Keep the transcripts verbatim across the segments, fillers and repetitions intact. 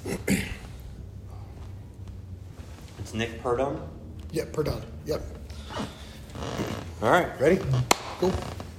It's Nick Perdone? Yep, Perdone. Yep. All right, ready? Cool.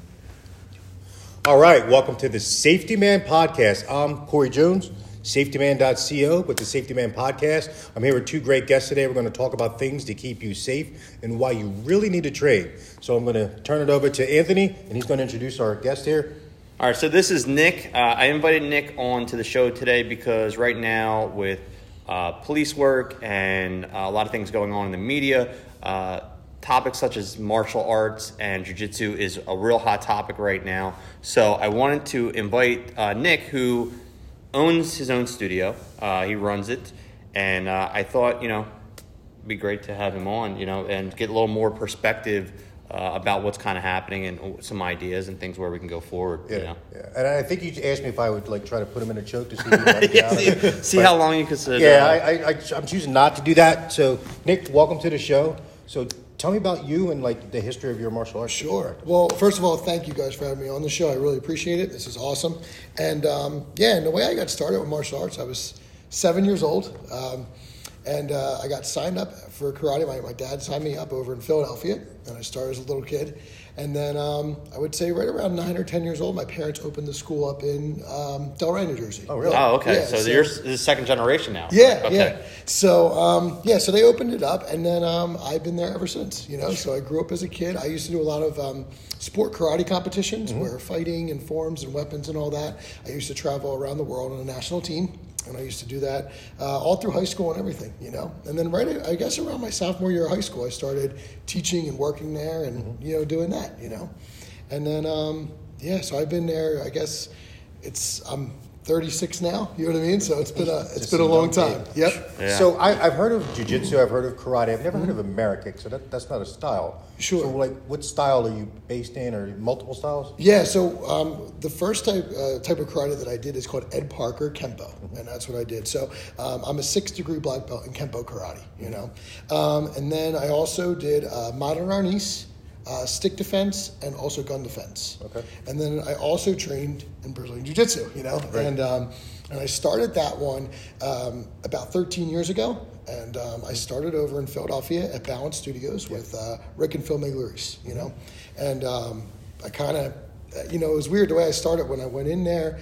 All right, welcome to the Safety Man Podcast. I'm Corey Jones, safety man dot co with the Safety Man Podcast. I'm here with two great guests today. We're going to talk about things to keep you safe and why you really need to train. So I'm going to turn it over to Anthony, and he's going to introduce our guest here. All right, so this is Nick. Uh, I invited Nick on to the show today because right now with uh, police work and uh, a lot of things going on in the media, uh, topics such as martial arts and jiu-jitsu is a real hot topic right now. So I wanted to invite uh, Nick, who owns his own studio. Uh, he runs it. And uh, I thought, you know, it'd be great to have him on, you know, and get a little more perspective Uh, about what's kind of happening and some ideas and things where we can go forward. Yeah, you know? yeah. And I think you asked me if I would like try to put him in a choke to see if he wanted to get out of it. see see But, how long you can sit. Yeah, uh, I, I, I, I'm choosing not to do that. So, Nick, welcome to the show. So, tell me about you and like the history of your martial arts. Sure. Well, first of all, thank you guys for having me on the show. I really appreciate it. This is awesome. And um, yeah, and the way I got started with martial arts, I was seven years old. Um, And uh, I got signed up for karate. My, my dad signed me up over in Philadelphia, and I started as a little kid. And then um, I would say right around nine or ten years old, my parents opened the school up in um, Delray, New Jersey. Oh, really? Oh, okay. Yeah, so, so- you're this is second generation now. Yeah, Okay. yeah. So, um, yeah, so they opened it up, and then um, I've been there ever since, you know. So I grew up as a kid. I used to do a lot of um, sport karate competitions Mm-hmm. where fighting and forms and weapons and all that. I used to travel around the world on a national team. And I used to do that uh, all through high school and everything, you know. And then right, I guess around my sophomore year of high school, I started teaching and working there and, mm-hmm. you know, doing that, you know. And then, um, yeah, so I've been there, I guess it's, I'm thirty-six now, you know what I mean? So it's been a, it's Just been a a long young time. kid. Yep. Yeah. So I, I've heard of jiu-jitsu, I've heard of karate, I've never heard of Amerikick, so that, that's not a style. Sure. So like, what style are you based in, or multiple styles? Yeah, so um, the first type uh, type of karate that I did is called Ed Parker Kempo, and that's what I did. So um, I'm a sixth degree black belt in Kempo karate, you know. Um, and then I also did uh, modern arnis, uh, stick defense, and also gun defense. Okay. And then I also trained in Brazilian Jiu-Jitsu, you know. Right. And um, and I started that one um, about thirteen years ago. And um, I started over in Philadelphia at Balance Studios with uh, Rick and Phil Miglioris, you know. And um, I kind of, you know, it was weird the way I started. When I went in there,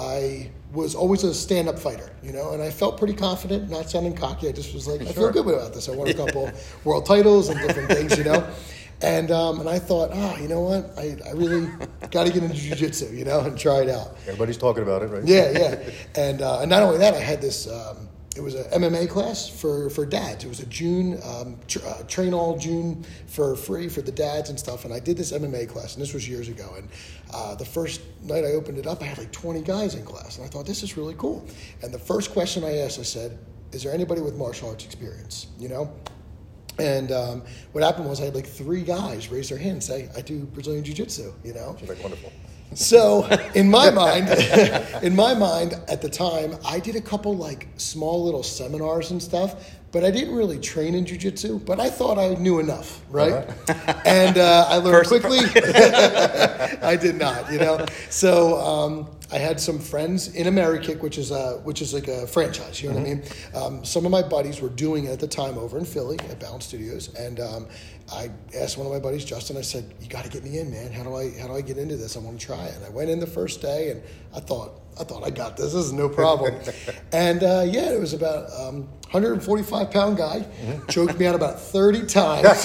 I was always a stand-up fighter, you know, and I felt pretty confident, not sounding cocky. I just was like, I feel good about this. I won a couple world titles and different things, you know. And um, and I thought, oh, you know what? I, I really got to get into jiu-jitsu, you know, and try it out. Everybody's talking about it, right? Yeah, yeah. And uh, and not only that, I had this. Um, it was an M M A class for, for dads. It was a June um, tr- uh, train all June for free for the dads and stuff. And I did this M M A class, and this was years ago. And uh, the first night I opened it up, I had like twenty guys in class, and I thought this is really cool. And the first question I asked, I said, "Is there anybody with martial arts experience?" You know. And um, what happened was I had like three guys raise their hand and say, I do Brazilian Jiu-Jitsu, you know? She's like, wonderful. So in my mind, in my mind at the time, I did a couple like small little seminars and stuff, but I didn't really train in jiu-jitsu, but I thought I knew enough, right? Uh-huh. And uh, I learned First quickly. I did not, you know? So um, I had some friends in Amerikick, which is a, which is like a franchise, you know mm-hmm. what I mean? Um, some of my buddies were doing it at the time over in Philly at Balance Studios, and um, I asked one of my buddies, Justin, I said, you got to get me in, man. How do I how do I get into this? I want to try it. And I went in the first day, and I thought, I thought I got this. This is no problem. And uh, yeah, it was about um, one hundred forty-five pound guy, mm-hmm. choked me out about thirty times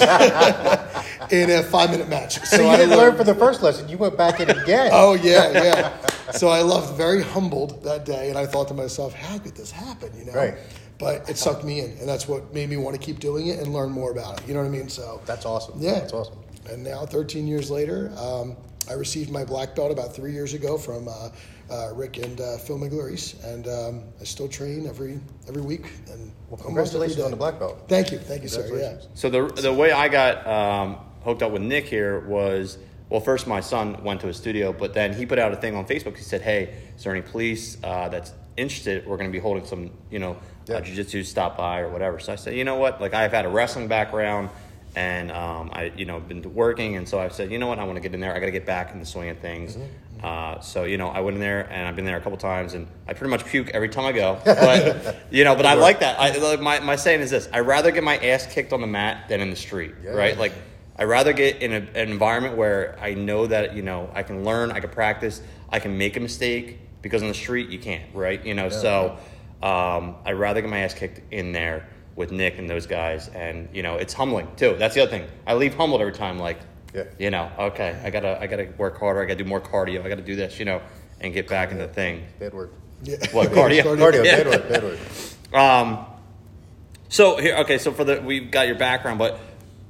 in a five minute match. So, So you I didn't learned, learn for the first lesson. You went back in again. Oh yeah, yeah. So I left very humbled that day, and I thought to myself, how could this happen? You know. Right. But it sucked me in, and that's what made me want to keep doing it and learn more about it. You know what I mean? So That's awesome. Yeah, That's awesome. And now, thirteen years later, um, I received my black belt about three years ago from uh, uh, Rick and uh, Phil Miglioris, and um, I still train every every week. And Well, almost every congratulations day. on the black belt. Thank you, thank you, sir. Yeah. Congratulations. So the the way I got um, hooked up with Nick here was, well, first my son went to a studio, but then he put out a thing on Facebook. He said, hey, is there any police uh, that's interested? We're going to be holding some, you know, Yeah. uh, jiu-jitsu, stop by or whatever. So I said, you know what? Like, I've had a wrestling background, and um, I, you know, been working, and so I said, you know what, I want to get in there. I got to get back in the swing of things. Mm-hmm. Uh, so you know, I went in there, and I've been there a couple times, and I pretty much puke every time I go. But you know, but I like that. I like, my my saying is this: I'd rather get my ass kicked on the mat than in the street, yeah. right? Like I'd rather get in a, an environment where I know that you know I can learn, I can practice, I can make a mistake, because on the street you can't, right? You know, yeah. so um, I'd rather get my ass kicked in there with Nick and those guys, and you know, it's humbling too. That's the other thing. I leave humbled every time, like, yeah. you know, okay, I gotta, I gotta work harder. I gotta do more cardio. I gotta do this, you know, and get back in the thing. Bad word. Yeah. What cardio? cardio. Cardio. Yeah. Bad word. Bad word. Um. So here, okay. So for the, we've got your background, but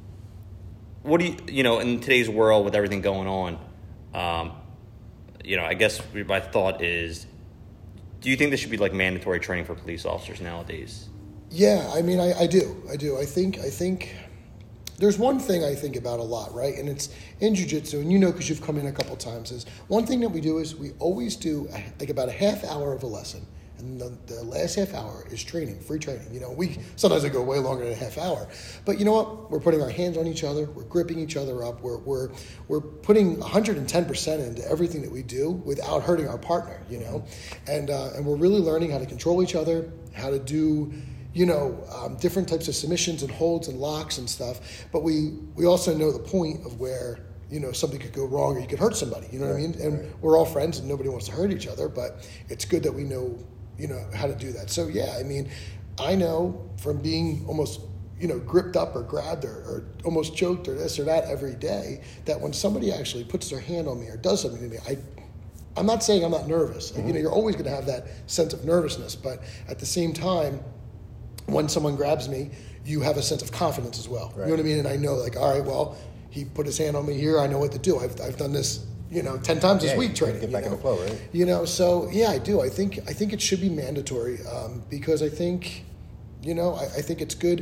what do you, you know, in today's world with everything going on, um, you know, I guess my thought is, do you think there should be like mandatory training for police officers nowadays? Yeah, I mean, I, I do. I do. I think, I think there's one thing I think about a lot, right? And it's in jiu-jitsu, and you know, because you've come in a couple times, is one thing that we do is we always do a, like about a half hour of a lesson. And the, the last half hour is training, free training. You know, we sometimes I go way longer than a half hour. But you know what? We're putting our hands on each other. We're gripping each other up. We're we're we're putting one hundred ten percent into everything that we do without hurting our partner. You know, and uh, and we're really learning how to control each other, how to do, you know, um, different types of submissions and holds and locks and stuff. But we we also know the point of where, you know, something could go wrong or you could hurt somebody. You know right, what I mean? And right. we're all friends and nobody wants to hurt each other. But it's good that we know, you know, how to do that. So, yeah, I mean, I know from being almost, you know, gripped up or grabbed or, or almost choked or this or that every day, that when somebody actually puts their hand on me or does something to me, I, I'm not saying I'm not nervous. Mm-hmm. You know, you're always going to have that sense of nervousness. But at the same time, when someone grabs me, you have a sense of confidence as well. Right. You know what I mean? And I know, like, all right, well, he put his hand on me here. I know what to do. I've I've done this, you know, ten times yeah, this week training. Get back you know? in the flow, right? You know, so yeah, I do. I think I think it should be mandatory um, because I think, you know, I, I think it's good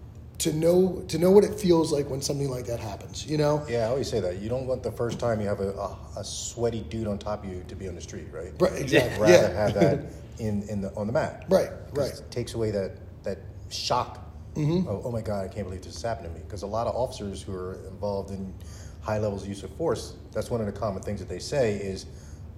to know to know what it feels like when something like that happens. You know. Yeah, I always say that you don't want the first time you have a, a, a sweaty dude on top of you to be on the street, right? Right. Exactly. You'd rather yeah. have that in, in the on the mat. Right. Right. It takes away that that shock. Mm-hmm. Of, oh my God, I can't believe this is happening to me. Because a lot of officers who are involved in high levels of use of force, that's one of the common things that they say is,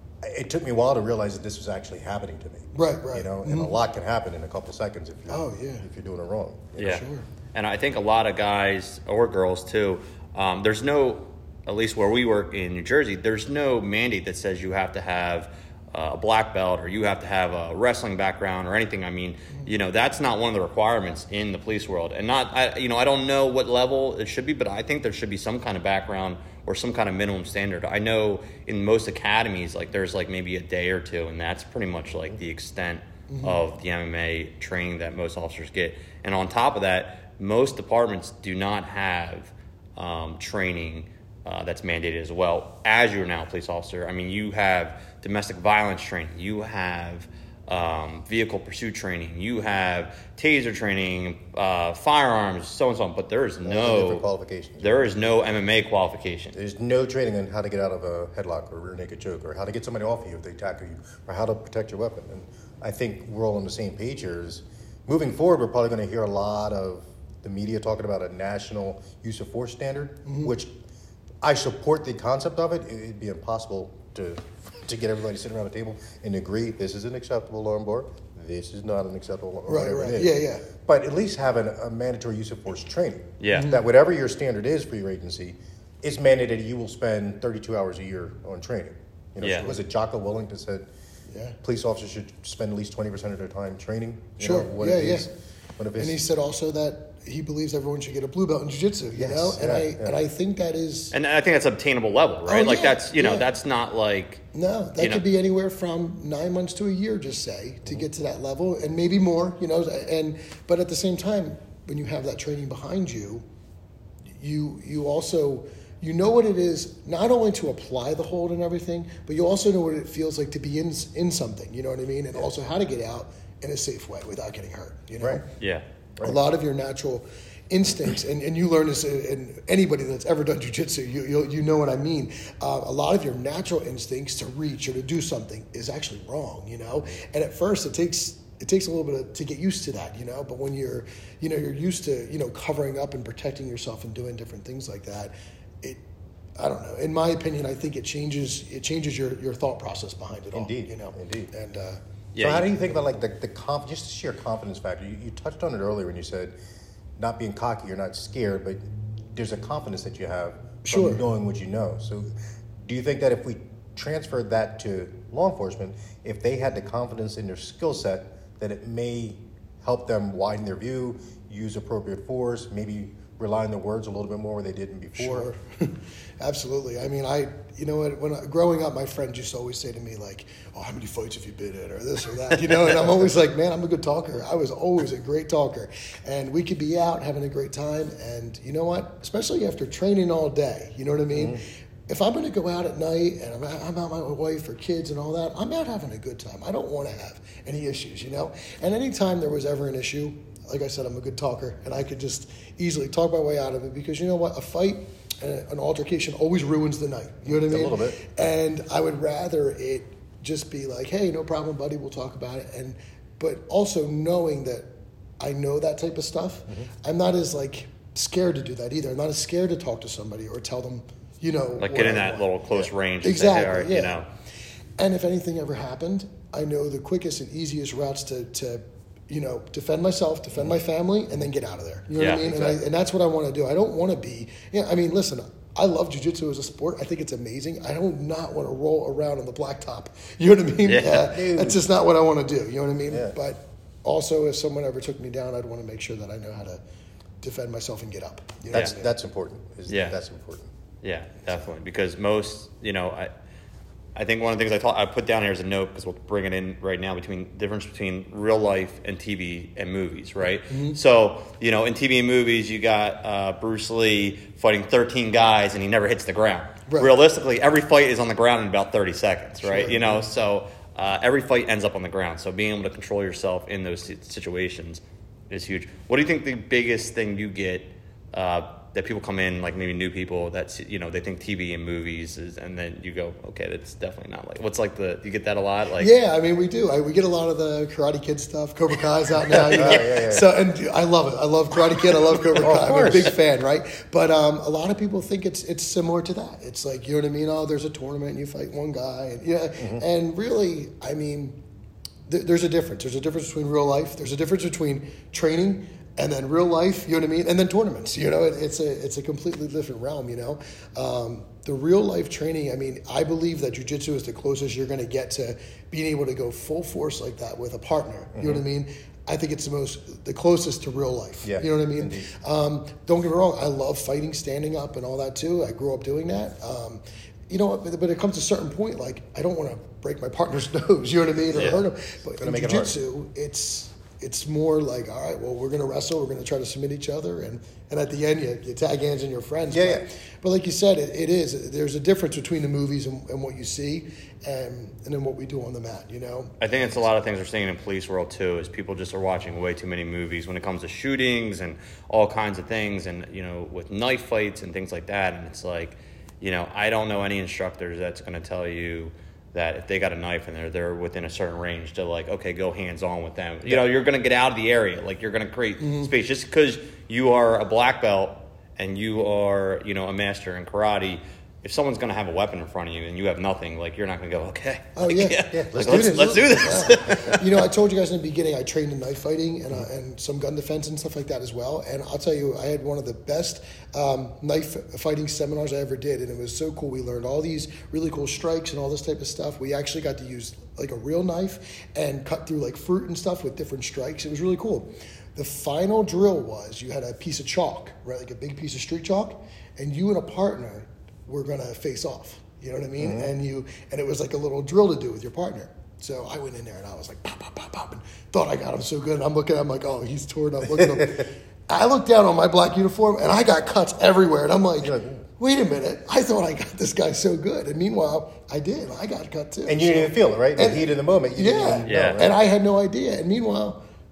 it took me a while to realize that this was actually happening to me. Right, right. You know, mm-hmm. and a lot can happen in a couple seconds if you're, oh, yeah. if you're doing it wrong. Yeah, sure. And I think a lot of guys or girls too, um, there's no, at least where we work in New Jersey, there's no mandate that says you have to have a black belt or you have to have a wrestling background or anything. I mean, you know, that's not one of the requirements in the police world. And not, I, you know, I don't know what level it should be, but I think there should be some kind of background or some kind of minimum standard. I know in most academies, like there's like maybe a day or two, and that's pretty much like the extent mm-hmm. of the M M A training that most officers get. And on top of that, most departments do not have um, training uh, that's mandated as well. As you're now a police officer, I mean, you have domestic violence training, you have um, vehicle pursuit training, you have taser training, uh, firearms, so and so on. But there is no qualifications. There is no M M A qualification. There's no training on how to get out of a headlock or rear naked choke, or how to get somebody off of you if they tackle you, or how to protect your weapon. And I think we're all on the same page here. Is moving forward, we're probably going to hear a lot of the media talking about a national use of force standard, mm-hmm. which I support the concept of it. It'd be impossible to to get everybody sitting around the table and agree this is an acceptable alarm bar, this is not an acceptable alarm, right, whatever right. it is. Yeah, yeah. But at least have an, a mandatory use of force training. Yeah. Mm-hmm. That whatever your standard is for your agency, it's mandated you will spend thirty-two hours a year on training. You know, yeah. Was it Jocko Willink that said yeah. police officers should spend at least twenty percent of their time training? You Sure. know, what yeah, it yeah. is, what if it's, and he said also that he believes everyone should get a blue belt in jiu-jitsu, you yes, know? And yeah, I yeah. and I think that is... And I think that's obtainable level, right? Oh, like yeah, that's, you know, yeah. that's not like... No, that you could know. be anywhere from nine months to a year, just say, to get to that level, and maybe more, you know? And But at the same time, when you have that training behind you, you you also... You know what it is, not only to apply the hold and everything, but you also know what it feels like to be in in something, you know what I mean? And yeah. also how to get out in a safe way without getting hurt, you know? Right. Yeah. Right. A lot of your natural instincts, and, and you learn this, and anybody that's ever done jiu-jitsu, you, you you know what I mean. Uh, a lot of your natural instincts to reach or to do something is actually wrong, you know? And at first it takes it takes a little bit of, to get used to that, you know. But when you're, you know, you're used to, you know, covering up and protecting yourself and doing different things like that, it, I don't know. In my opinion, I think it changes it changes your, your thought process behind it all. Indeed, you know. indeed. And uh, yeah, so how do you think about like the the conf- just the sheer confidence factor? You, you touched on it earlier when you said not being cocky, you're not scared, but there's a confidence that you have from Sure. knowing what you know. So, do you think that if we transferred that to law enforcement, if they had the confidence in their skill set, that it may help them widen their view, use appropriate force, maybe rely on their words a little bit more where they didn't before? Sure. Absolutely. I mean, I, you know, when, when I, growing up, my friends used to always say to me, like, oh, how many fights have you been in, or this or that, you know, and I'm always like, man, I'm a good talker. I was always a great talker. And we could be out having a great time. And you know what? Especially after training all day, you know what I mean? Mm-hmm. If I'm going to go out at night and I'm out, I'm out with my wife or kids and all that, I'm out having a good time. I don't want to have any issues, you know? And anytime there was ever an issue, like I said, I'm a good talker, and I could just easily talk my way out of it, because you know what? A fight and an altercation always ruins the night. You know what I mean? A little bit. And I would rather it just be like, hey, no problem, buddy, we'll talk about it. And but also knowing that I know that type of stuff, mm-hmm. I'm not as like scared to do that either. I'm not as scared to talk to somebody or tell them, you know, like get in that want. little close yeah. range. Exactly. Say, all right, yeah. You know. And if anything ever happened, I know the quickest and easiest routes to, to you know, defend myself, defend my family, and then get out of there. You know yeah, what I mean? Exactly. And, I, and that's what I want to do. I don't want to be, yeah, I mean, listen, I love jiu-jitsu as a sport. I think it's amazing. I do not want to roll around on the blacktop. You know what I mean? Yeah. Uh, that's just not what I want to do. You know what I mean? Yeah. But also, if someone ever took me down, I'd want to make sure that I know how to defend myself and get up. You know That's what I mean? that's important. Is Yeah. That's important. Yeah, definitely. Because most, you know, I I think one of the things I thought I put down here as a note, because we'll bring it in right now, between difference between real life and T V and movies, right? Mm-hmm. So, you know, in T V and movies, you got uh, Bruce Lee fighting thirteen guys and he never hits the ground. Right. Realistically, every fight is on the ground in about thirty seconds, right? Sure. You know, so uh, every fight ends up on the ground. So being able to control yourself in those situations is huge. What do you think the biggest thing you get uh, that people come in, like maybe new people, that's, you know, they think T V and movies is, and then you go, okay, that's definitely not like, what's like the, do you get that a lot? Like, yeah, I mean, we do. I, we get a lot of the Karate Kid stuff. Cobra Kai's out now, you know. yeah, yeah, yeah. So, and I love it. I love Karate Kid. I love Cobra Oh, Kai. I'm a course. big fan, right? But um, a lot of people think it's it's similar to that. It's like, you know what I mean? Oh, there's a tournament and you fight one guy, and yeah, mm-hmm. and really, I mean, th- there's a difference. There's a difference between real life. There's a difference between training and then real life, you know what I mean? And then tournaments, you know, it, it's a it's a completely different realm, you know. Um, the real life training, I mean, I believe that jiu-jitsu is the closest you're going to get to being able to go full force like that with a partner. Mm-hmm. You know what I mean? I think it's the most, the closest to real life. Yeah, you know what I mean? Um, don't get me wrong, I love fighting, standing up and all that too. I grew up doing that. Um, you know, but, but it comes to a certain point, like, I don't want to break my partner's nose, you know what I mean, or yeah. hurt him. But in make it jiu-jitsu, it's... It's more like, all right, well, we're going to wrestle. We're going to try to submit each other. And, and at the end, you, you tag hands and your friends. Yeah, but, yeah. but like you said, it, it is. There's a difference between the movies and, and what you see and, and then what we do on the mat, you know? I think it's a lot of things we're seeing in police world too, is people just are watching way too many movies when it comes to shootings and all kinds of things, and, you know, with knife fights and things like that. And it's like, you know, I don't know any instructors that's going to tell you that if they got a knife and they're they're within a certain range to, like, okay, go hands on with them. You know, you're going to get out of the area. Like, you're going to create mm-hmm. space. Just because you are a black belt and you are, you know, a master in karate, if someone's going to have a weapon in front of you and you have nothing, like, you're not going to go, okay. Oh, like, yeah. yeah. yeah. Let's, Let's, do let's, let's do this. Yeah. You know, I told you guys in the beginning, I trained in knife fighting and, uh, and some gun defense and stuff like that as well. And I'll tell you, I had one of the best um, knife fighting seminars I ever did. And it was so cool. We learned all these really cool strikes and all this type of stuff. We actually got to use, like, a real knife and cut through, like, fruit and stuff with different strikes. It was really cool. The final drill was you had a piece of chalk, right, like a big piece of street chalk, and you and a partner were going to face off. You know what I mean? Mm-hmm. And you and it was like a little drill to do with your partner. So I went in there and I was like, pop, pop, pop, pop, and thought I got him so good. And I'm looking at him like, oh, he's torn up. Look at him. I looked down on my black uniform and I got cuts everywhere. And I'm like, like, wait a minute. I thought I got this guy so good. And meanwhile, I did. I got cut too. And you didn't even feel it, right? The and, heat of the moment. You yeah. didn't even yeah. know, right? And I had no idea. And meanwhile,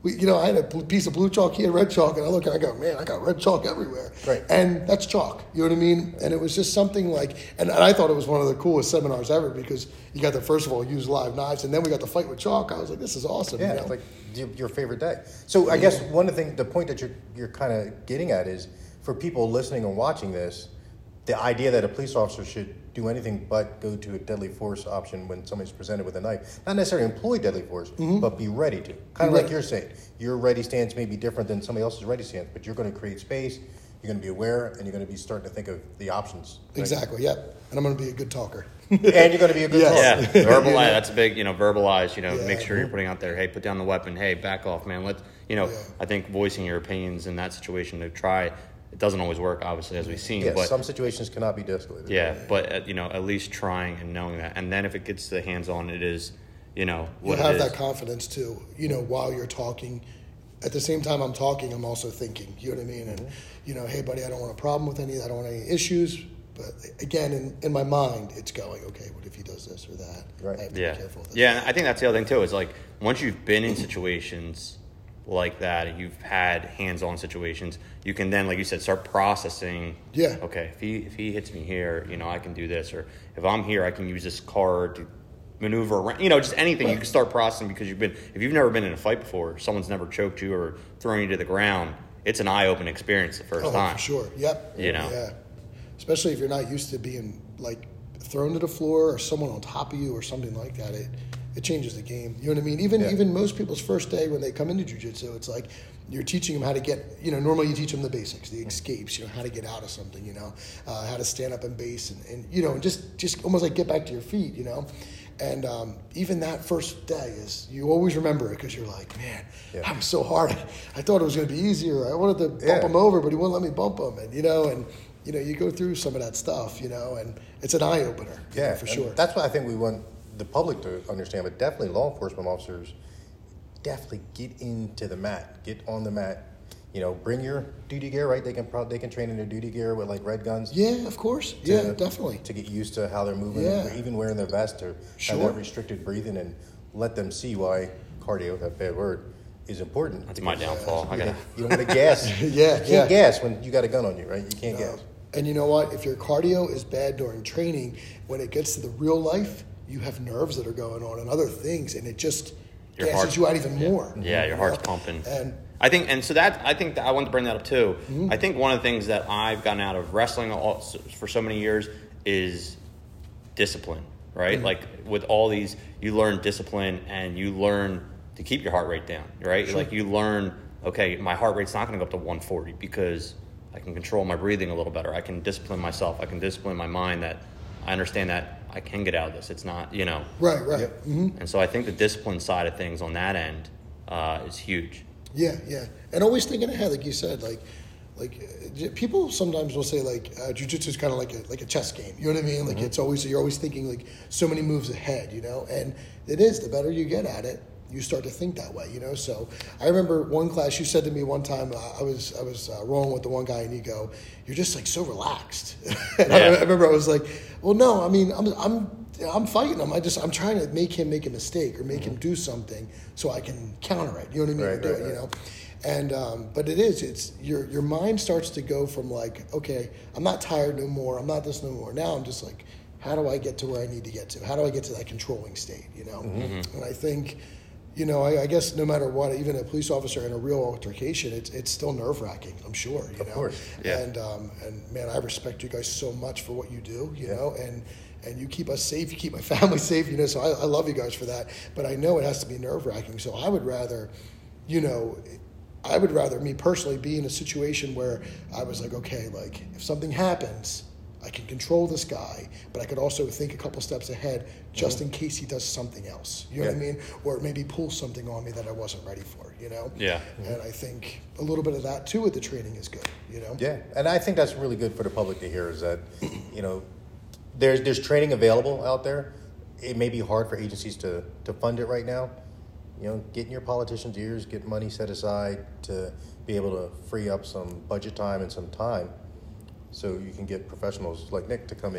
we, you know, I had a bl- piece of blue chalk, he had red chalk, and I look and I go, man, I got red chalk everywhere. Right. And that's chalk, you know what I mean? And it was just something like, and, and I thought it was one of the coolest seminars ever because you got to, first of all, use live knives, and then we got to fight with chalk. I was like, this is awesome. Yeah, you know? it's like your, your favorite day. So I guess one of the things, the point that you're, you're kind of getting at is for people listening and watching this, the idea that a police officer should do anything but go to a deadly force option when somebody's presented with a knife. Not necessarily employ deadly force, mm-hmm. but be ready to. Kind of like you're saying. Your ready stance may be different than somebody else's ready stance, but you're going to create space, you're going to be aware, and you're going to be starting to think of the options. Right? Exactly, yep. And I'm going to be a good talker. And you're going to be a good Yes. talker. Yeah, verbalize. That's a big, you know, verbalize. You know, Yeah. make sure you're putting out there. Hey, put down the weapon. Hey, back off, man. Let you know. Yeah. I think voicing your opinions in that situation to try. It doesn't always work, obviously, as we've seen. Yeah, but some situations cannot be de-escalated. yeah, but uh, you know, at least trying and knowing that, and then if it gets to the hands-on, it is, you know, You what have it is. that confidence too, you know, while you're talking. At the same time I'm talking, I'm also thinking, you know what I mean? And, you know, hey, buddy, I don't want a problem with any, I don't want any issues. But again, in, in my mind, it's going, okay, what if he does this or that? Right. I have to Yeah, be careful with this. yeah. And I think that's the other thing too. Is like once you've been in situations like that, and you've had hands-on situations, you can then, like you said, start processing. Yeah. Okay, if he if he hits me here, you know, I can do this, or if I'm here, I can use this card to maneuver around. You know, just anything you can start processing because you've been. If you've never been in a fight before, someone's never choked you or thrown you to the ground. It's an eye-opening experience the first Oh, time. for sure. Yep. You know. Yeah. Especially if you're not used to being like thrown to the floor or someone on top of you or something like that. It it changes the game. You know what I mean? Even Yeah. even most people's first day when they come into jiu-jitsu, it's like you're teaching them how to get, you know, normally you teach them the basics, the escapes, you know, how to get out of something, you know, uh, how to stand up and base and, and, you know, just, just almost like get back to your feet, you know. And um, even that first day is, you always remember it because you're like, man, Yeah. that was so hard. I, I thought it was going to be easier. I wanted to bump Yeah. him over, but he wouldn't let me bump him. And, you know, and, you know, you go through some of that stuff, you know, and it's an eye opener. Yeah, for and sure. That's what I think we want the public to understand, but definitely law enforcement officers definitely get into the mat, get on the mat. You know, bring your duty gear, right? They can probably they can train in their duty gear with like red guns. Yeah, of course. to- Yeah, definitely. To get used to how they're moving, Yeah. even wearing their vest or Sure. have that restricted breathing, and let them see why cardio, that bad word, is important. That's my Because downfall. I You, gotta. don't- you don't want to gas. Yeah, you can't yeah. gas when you got a gun on you, right? You can't gas. And you know what? If your cardio is bad during training, when it gets to the real life, you have nerves that are going on and other things, and it just Your gasses heart- you out even yeah. more. Yeah, your you heart's know? pumping. And I think, and so that I think that I wanted to bring that up too. Mm-hmm. I think one of the things that I've gotten out of wrestling all, for so many years is discipline, right? Mm-hmm. Like with all these, you learn discipline and you learn to keep your heart rate down, right? Sure. Like you learn, okay, my heart rate's not going to go up to one forty because I can control my breathing a little better. I can discipline myself. I can discipline my mind that I understand that I can get out of this. It's not, you know. right, right. Yep. hmm And so I think the discipline side of things on that end uh, is huge. Yeah, yeah. And always thinking ahead, like you said, like, like uh, people sometimes will say like uh, jiu-jitsu is kind of like a like a chess game. You know what I mean? Like it's always you're always thinking like so many moves ahead. You know, and it is the better you get at it, you start to think that way. You know. So I remember one class you said to me one time. Uh, I was I was uh, rolling with the one guy, and you go, "You're just like so relaxed." and I, Yeah. I remember I was like, "Well, no. I mean, I'm I'm." I'm fighting him. I just I'm trying to make him make a mistake or make him do something so I can counter it. You know what I mean? Right, Or do right, it, you right. know. And um, but it is it's your your mind starts to go from like, okay, I'm not tired no more. I'm not this no more. Now I'm just like, how do I get to where I need to get to? How do I get to that controlling state? You know. And I think, you know, I, I guess no matter what, even a police officer in a real altercation, it's it's still nerve wracking. I'm sure. You Of know. course. Yeah. And um, and man, I respect you guys so much for what you do. You Yeah. know, and. And you keep us safe, you keep my family safe, you know, so I, I love you guys for that. But I know it has to be nerve-wracking. So I would rather, you know, I would rather, me personally, be in a situation where I was like, okay, like, if something happens, I can control this guy, but I could also think a couple steps ahead just in case he does something else. You know what I Yeah. mean? Or maybe pull something on me that I wasn't ready for, you know? Yeah. And I think a little bit of that, too, with the training is good, you know? Yeah, and I think that's really good for the public to hear is that, you know, there's there's training available out there. It may be hard for agencies to, to fund it right now. You know, get in your politicians' ears, get money set aside to be able to free up some budget time and some time so you can get professionals like Nick to come in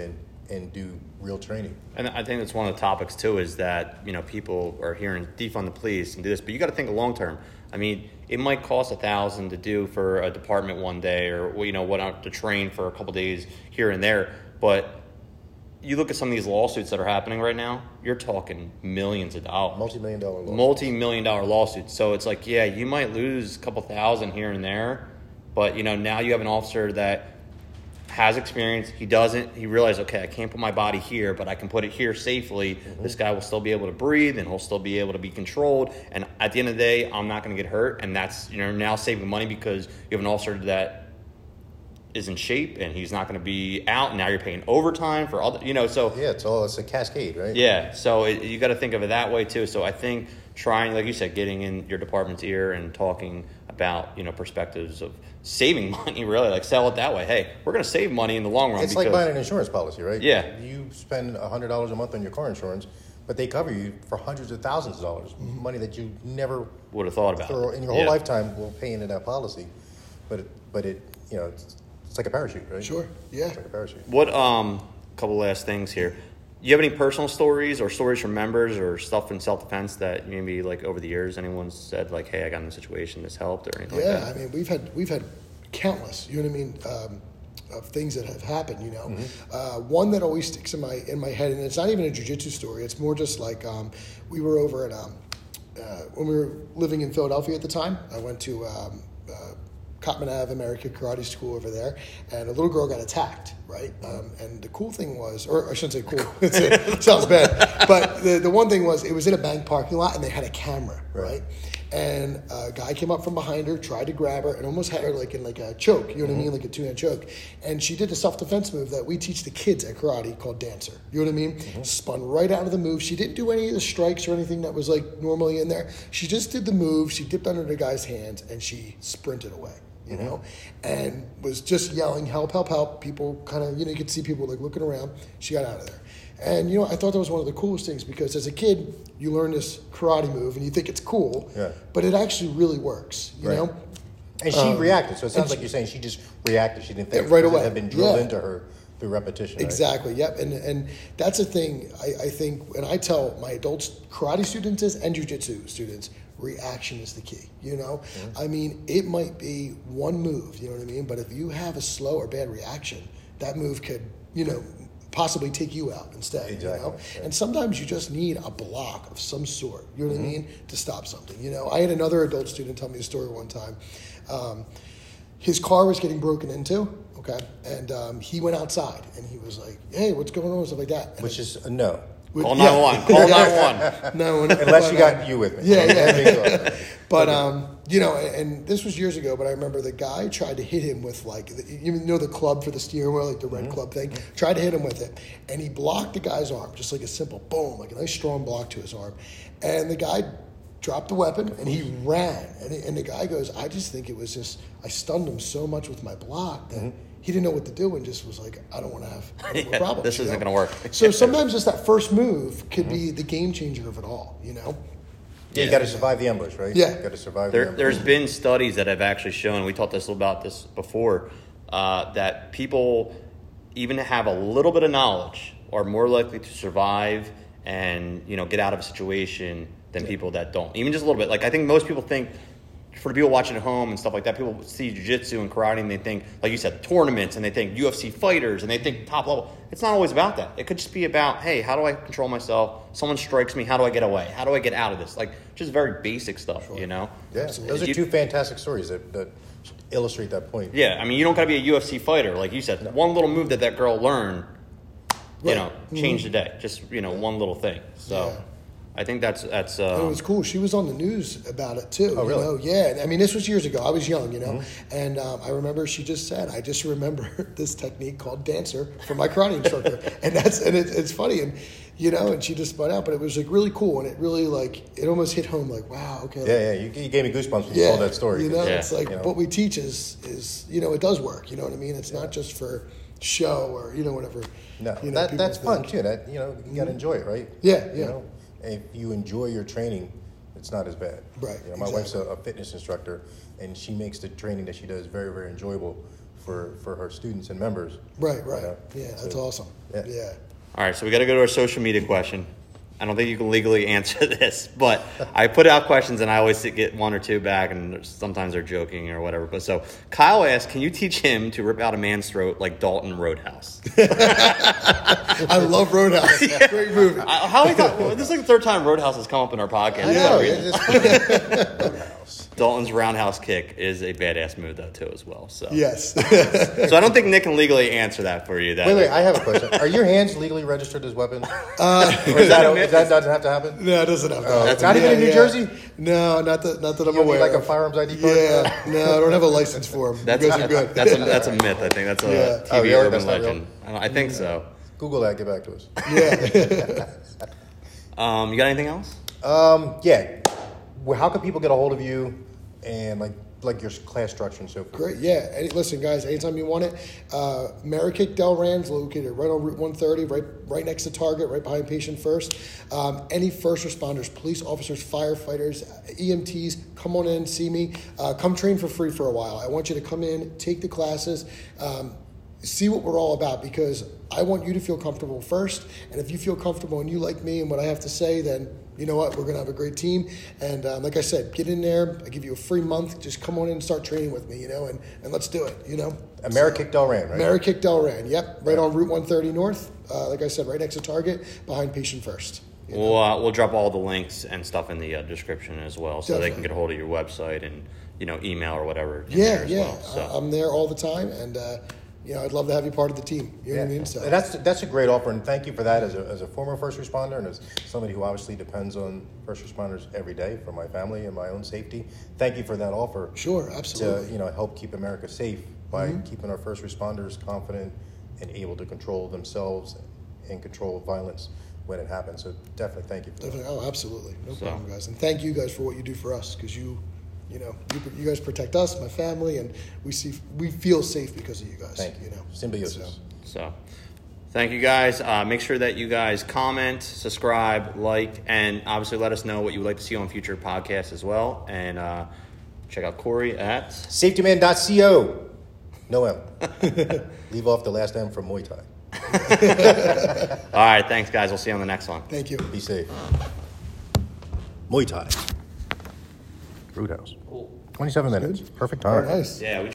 and do real training. And I think that's one of the topics too, is that, you know, people are hearing defund the police and do this, but you got to think long term. I mean, it might cost a thousand to do for a department one day, or, you know, what out to train for a couple days here and there. But you look at some of these lawsuits that are happening right now, you're talking millions of dollars. Multi-million dollar lawsuits. Multi-million dollar lawsuits. So it's like, yeah, you might lose a couple thousand here and there, but, you know, now you have an officer that has experience. He doesn't. He realized, okay, I can't put my body here, but I can put it here safely. Mm-hmm. This guy will still be able to breathe, and he'll still be able to be controlled. And at the end of the day, I'm not going to get hurt. And that's, you know, now saving money because you have an officer that is in shape and he's not going to be out. And now you're paying overtime for other, you know, so. Yeah, it's all, it's a cascade, right? Yeah. So it, you got to think of it that way too. So I think trying, like you said, getting in your department's ear and talking about, you know, perspectives of saving money, really, like sell it that way. Hey, we're going to save money in the long run. It's because, like buying an insurance policy, right? Yeah. You spend one hundred dollars a month on your car insurance, but they cover you for hundreds of thousands of dollars, mm-hmm. money that you never would have thought about in your whole yeah. lifetime will pay into that policy. But it, but it, you know, it's, it's like a parachute, right? Sure. Yeah. It's like a parachute. What um, couple last things here. You have any personal stories or stories from members or stuff in self-defense that maybe like over the years anyone's said like, hey, I got in a situation, this helped, or anything yeah, like that? I mean, we've had we've had countless, you know what I mean, um, of things that have happened, you know. Mm-hmm. Uh, one that always sticks in my in my head, and it's not even a jiu-jitsu story, it's more just like um, we were over at, um, uh, when we were living in Philadelphia at the time, I went to um, uh, Cottman Ave American Karate School over there, and a little girl got attacked, right? Um, and the cool thing was, or I shouldn't say cool, it sounds bad, but the, the one thing was, it was in a bank parking lot, and they had a camera, right? right? And a guy came up from behind her, tried to grab her, and almost had her like in like a choke, you know what mm-hmm. I mean, like a two-hand choke. And she did a self-defense move that we teach the kids at karate called dancer, you know what I mean? Mm-hmm. Spun right out of the move. She didn't do any of the strikes or anything that was like normally in there. She just did the move. She dipped under the guy's hands, and she sprinted away. You mm-hmm. know, and was just yelling, help, help, help. People kind of, you know, you could see people like looking around. She got out of there. And, you know, I thought that was one of the coolest things because as a kid, you learn this karate move and you think it's cool, yeah. but it actually really works, you right. know? And she um, reacted. So it sounds like she, you're saying she just reacted. She didn't think right away. It had been drilled yeah. into her through repetition. Exactly, right? yep. And and that's a thing I, I think, and I tell my adult karate students and jiu-jitsu students, reaction is the key, you know? Mm-hmm. I mean, it might be one move, you know what I mean? But if you have a slow or bad reaction, that move could, you know, possibly take you out instead, exactly. you know? Right. And sometimes you just need a block of some sort, you know what mm-hmm. I mean, to stop something. You know, I had another adult student tell me a story one time. Um, his car was getting broken into, okay? And um, he went outside, and he was like, hey, what's going on, and stuff like that. And Which is a no. Call nine one one. Call nine one one. No, unless you got you with me. Yeah, yeah. But um, you know, and this was years ago. But I remember the guy tried to hit him with like, you know, the club for the steering wheel, like the red mm-hmm. club thing. Tried to hit him with it, and he blocked the guy's arm, just like a simple boom, like a nice strong block to his arm. And the guy dropped the weapon, and he ran. And, he, and the guy goes, I just think it was just I stunned him so much with my block that. Mm-hmm. He didn't know what to do and just was like, I don't want to have yeah, problems. This isn't going to work. So sometimes just that first move could mm-hmm. be the game changer of it all, you know? Yeah, you got to survive the ambush, right? Yeah. You got to survive there, the ambush. There's been studies that have actually shown, we talked this about this before, uh, that people, even have a little bit of knowledge, are more likely to survive and, you know, get out of a situation than yeah. people that don't. Even just a little bit. Like, I think most people think, for the people watching at home and stuff like that, people see jiu-jitsu and karate and they think, like you said, tournaments, and they think U F C fighters, and they think top level. It's not always about that. It could just be about, hey, how do I control myself? Someone strikes me, how do I get away? How do I get out of this? Like, just very basic stuff, sure. you know? Yeah, Absolutely. Those are two fantastic stories that, that illustrate that point. Yeah, I mean, you don't got to be a U F C fighter. Like you said, no. one little move that that girl learned, you right. know, changed mm-hmm. the day. Just, you know, yeah. one little thing. So... Yeah. I think that's that's. Uh, it was cool. She was on the news about it too. Oh, really? You know? Yeah. I mean, this was years ago. I was young, you know, mm-hmm. and um, I remember she just said, "I just remember this technique called dancer from my karate instructor," and that's and it, it's funny, and you know, and she just spun out, but it was like really cool, and it really like it almost hit home, like wow, okay. Yeah, yeah. You, you gave me goosebumps when yeah, you told that story. You know, yeah. it's like you know. what we teach is is you know it does work. You know what I mean? It's yeah. not just for show or you know whatever. No, you know, that that's think. fun too. That you know you got to enjoy it, right? Yeah, yeah. You know? If you enjoy your training, it's not as bad. Right. You know, my exactly. wife's a, a fitness instructor, and she makes the training that she does very, very enjoyable for, for her students and members. Right, right. Yeah. Yeah, that's So- awesome. Yeah. Yeah. All right, so we got to go to our social media question. I don't think you can legally answer this, but I put out questions and I always get one or two back, and sometimes they're joking or whatever. But so Kyle asked, "Can you teach him to rip out a man's throat like Dalton Roadhouse?" I love Roadhouse. Great movie. I- How many times? Well, this is like the third time Roadhouse has come up in our podcast. I for know. some reason. It's just Roadhouse. Dalton's roundhouse kick is a badass move though too as well. So Yes. so I don't think Nick can legally answer that for you. That Wait, wait. I have a question. Are your hands legally registered as weapons? Uh, or is that, is that doesn't have to happen? no, it doesn't have that. That's Not even in New Jersey? No, not that. Not that I'm You don't need aware. like a of. firearms I D card? Yeah, no, I don't have a license for them. That's you guys are good. that's a that's a myth. I think that's a Yeah. T V Oh, really? urban That's not real? legend. I, don't, I think so. Google that. Get back to us. Yeah. Um, you got anything else? Um, yeah. Well, how can people get a hold of you and like like your class structure and so forth? Great, yeah. Any, listen, guys, anytime you want it, uh, Marikick Delran's located right on Route one thirty, right right next to Target, right behind Patient First. Um, any first responders, police officers, firefighters, E M Ts, come on in, see me. Uh, come train for free for a while. I want you to come in, take the classes, um, see what we're all about, because I want you to feel comfortable first. And if you feel comfortable and you like me and what I have to say, then you know what? We're going to have a great team. And um, like I said, get in there. I give you a free month. Just come on in and start training with me, you know, and, and let's do it, you know. Amerikick Delran, right? Marikick Delran, yep. Right on Route one thirty North. Uh, like I said, right next to Target, behind Patient First. you know. We'll uh, we'll drop all the links and stuff in the uh, description as well, so they can Definitely. get a hold of your website and you know email or whatever. in Yeah, there as yeah. well, so. I- I'm there all the time, and, uh, you know, I'd love to have you part of the team. You know what I mean? So And that's that's a great offer, and thank you for that as a, as a former first responder and as somebody who obviously depends on first responders every day for my family and my own safety. Thank you for that offer. Sure, To absolutely. you know help keep America safe by keeping our first responders confident and able to control themselves and control violence when it happens. So definitely thank you for that. Definitely. Oh, absolutely. No So- problem, guys. And thank you guys for what you do for us, because you, you know, you, you guys protect us, my family, and we see we feel safe because of you guys. Thank you. You know, Symbiosis. So, So, thank you guys. Uh, make sure that you guys comment, subscribe, like, and obviously let us know what you would like to see on future podcasts as well. And uh, check out Corey at. Safetyman dot co. No M. Leave off the last M from Muay Thai. All right, thanks, guys. We'll see you on the next one. thank you. Be safe. Muay Thai. Roadhouse. twenty-seven minutes. Perfect time. Very nice. Yeah. We